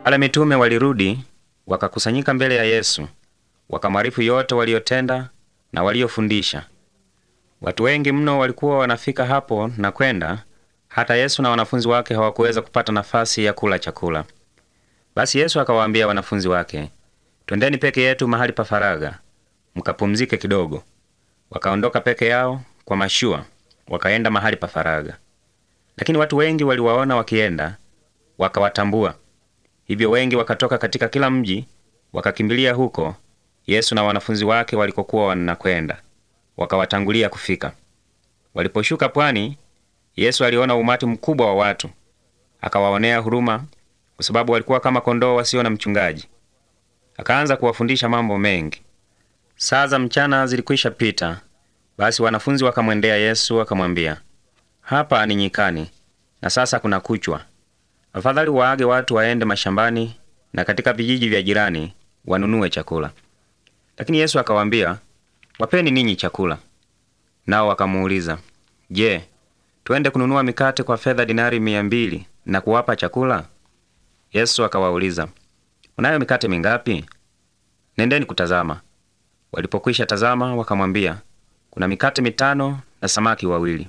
Wale mitume walirudi wakakusanyika mbele ya Yesu, wakamwarifu yote waliotenda na waliofundisha. Watu wengi mno walikuwa wanafika hapo na kwenda, hata Yesu na wanafunzi wake hawakuweza kupata nafasi ya kula chakula. Basi Yesu akawaambia wanafunzi wake, twendeni peke yetu mahali pa faraga, mkapumzike kidogo. Wakaondoka peke yao kwa mashua, wakaenda mahali pa faraga. Lakini watu wengi waliwaona wakienda, wakawatambua. Hivyo wengi wakatoka katika kila mji, wakakimbilia huko Yesu na wanafunzi wake walikokuwa wanakwenda, wakawatangulia kufika. Waliposhuka pwani, Yesu aliona umati mkubwa wa watu, akawaonea huruma kwa sababu walikuwa kama kondoo wasio na mchungaji. Akaanza kuwafundisha mambo mengi. Saa za mchana zilikwisha pita, basi wanafunzi wakamwendea Yesu wakamwambia, hapa ni nyikani, na sasa kuna kuchwa. Afadhali waage watu waende mashambani na katika vijiji vya jirani wanunue chakula. Lakini Yesu akawaambia, wapeni ninyi chakula. Nao wakamuuliza, je, twende kununua mikate kwa fedha dinari 200 na kuwapa chakula? Yesu akawauliza, unayo mikate mingapi? Nendeni kutazama. Walipokwisha tazama, wakamwambia, kuna mikate 5 na samaki 2.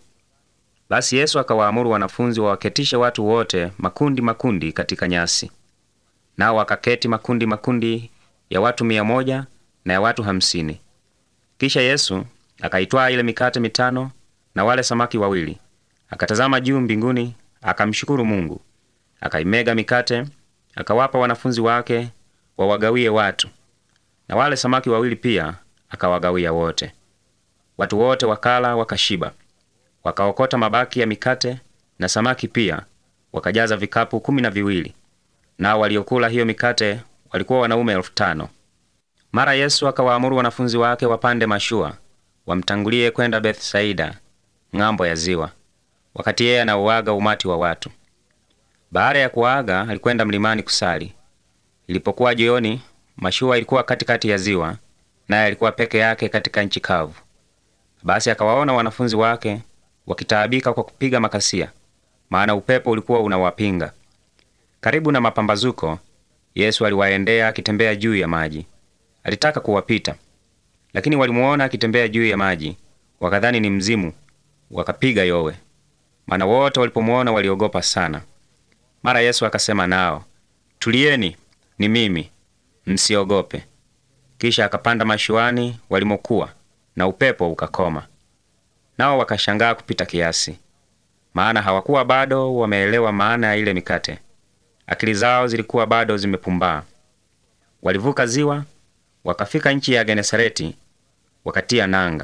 Basi Yesu akawaamuru wanafunzi wawaketishe watu wote makundi makundi katika nyasi. Nao wakaketi makundi makundi ya watu 100 na ya watu 50. Kisha Yesu akaitwaa ile mikate 5 na wale samaki 2, akatazama juu mbinguni, akamshukuru Mungu, akaimega mikate, akawapa wanafunzi wake wawagawie watu, na wale samaki 2 pia akawagawia wote. Watu wote wakala wakashiba. Wakaokota mabaki ya mikate na samaki pia, wakajaza vikapu 12. Nao waliokula hiyo mikate walikuwa wanaume 5,000. Mara Yesu akawaamuru wanafunzi wake wapande mashua, wamtangulie kwenda Bethsaida, ng'ambo ya ziwa, wakati yeye anauaga umati wa watu. Baada ya kuaga, alikwenda mlimani kusali. Ilipokuwa jioni, mashua ilikuwa katikati ya ziwa, naye alikuwa peke yake katika nchi kavu. Basi akawaona wanafunzi wake wakitaabika kwa kupiga makasia, maana upepo ulikuwa unawapinga. Karibu na mapambazuko, Yesu aliwaendea akitembea juu ya maji. Alitaka kuwapita, lakini walimuona akitembea juu ya maji, wakadhani ni mzimu, wakapiga yowe. Maana wote walipomuona waliogopa sana. Mara Yesu akasema nao, tulieni, ni mimi, msiogope. Kisha akapanda mashuani walimokuwa, na upepo ukakoma. Nao wakashangaa kupita kiasi, maana hawakuwa bado wameelewa maana ya ile mikate. Akili zao zilikuwa bado zimepumbaa. Walivuka ziwa, wakafika nchi ya Genesareti, wakatia nanga.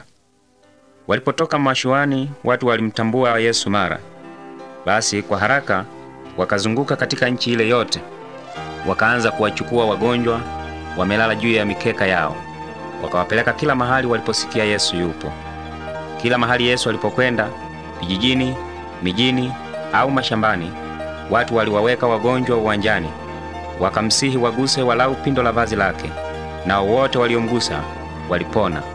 Walipotoka mashuani, watu walimtambua Yesu mara. Basi kwa haraka wakazunguka katika nchi ile yote, wakaanza kuwachukua wagonjwa wamelala juu ya mikeka yao, wakawapeleka kila mahali waliposikia Yesu yupo. Kila mahali Yesu alipokwenda, vijijini, mijini au mashambani, watu waliwaweka wagonjwa uwanjani, wakamsihi waguse walau pindo la vazi lake, nao wote waliomgusa walipona.